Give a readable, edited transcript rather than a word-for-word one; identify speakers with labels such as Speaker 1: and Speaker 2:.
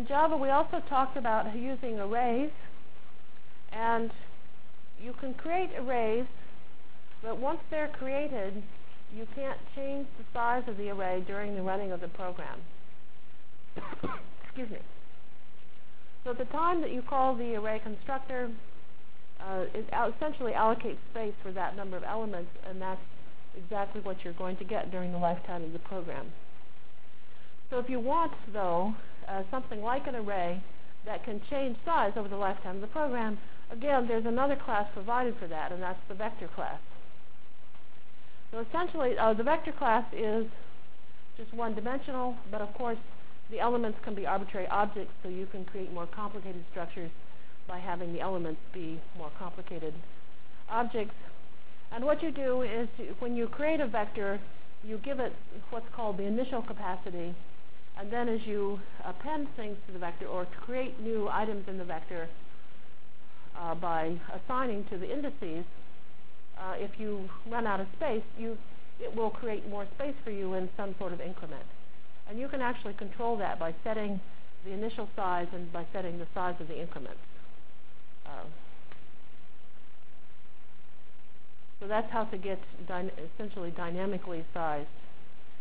Speaker 1: Java, we also talked about using arrays, and you can create arrays, but once they're created, you can't change the size of the array during the running of the program. Excuse me. So at the time that you call the array constructor, it essentially allocates space for that number of elements, and that's exactly what you're going to get during the lifetime of the program. So if you want, though, something like an array that can change size over the lifetime of the program, again, there's another class provided for that, and that's the vector class. So essentially, the vector class is just one-dimensional, but of course, the elements can be arbitrary objects, so you can create more complicated structures by having the elements be more complicated objects. And what you do is, when you create a vector, you give it what's called the initial capacity, and then as you append things to the vector or create new items in the vector by assigning to the indices, if you run out of space, it will create more space for you in some sort of increment. And you can actually control that by setting the initial size and by setting the size of the increments. So that's how to get essentially dynamically sized